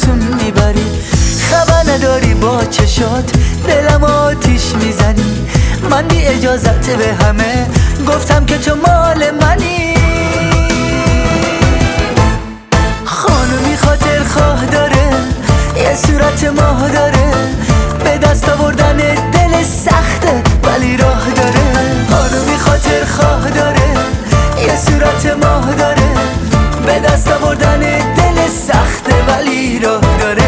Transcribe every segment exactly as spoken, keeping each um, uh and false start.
آسون میبری. خبر نداری با چشات دلم آتیش میزنی. من بی اجازت به همه گفتم که تو مال منی. خانومی خاطر خواه داره، یه صورت ماه داره، به دست آوردن دل سخته ولی راه داره. خانومی خاطر خواه داره، یه صورت ماه داره، به دست آوردن دل سخته ولی راه داره.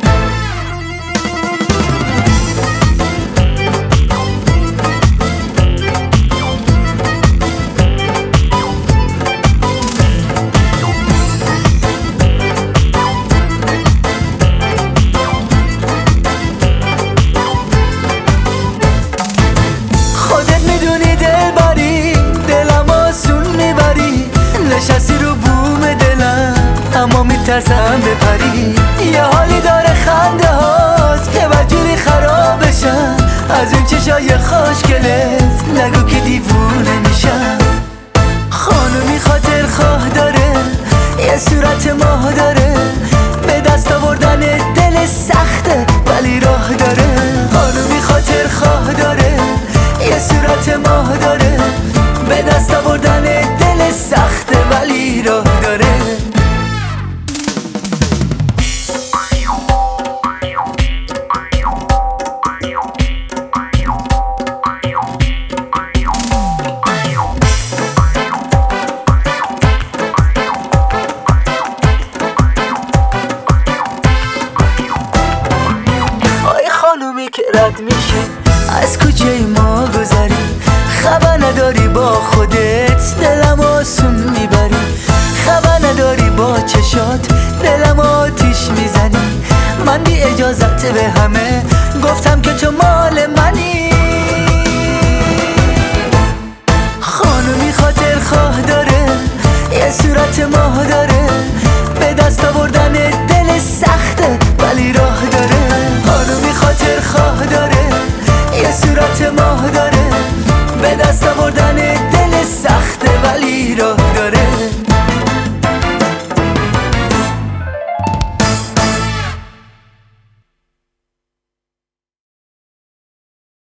نشستی رو بوم دلم اما میترسم بپری. یه حالی داره خنده هات که بدجوری خرابشم از اون چشای خوشگلت. نگو که دیوونه میشم. خانومی خاطر خواه داره، یه صورت ماه داره، به دست آوردن دل سخته ولی راه داره. خانومی خاطر خواه داره، یه صورت ماه داره، به دست آوردن دل سخته ولی راه داره. آی خانومی که رد میشه از کوچه ما گذری. خبر نداری با خودت دلم آسون میبری. خبر نداری با چشات دلم آتیش میزنی. من بی اجازت به همه گفتم که تو مال منی. خانومی خاطر خواه داره، یه صورت ماه داره،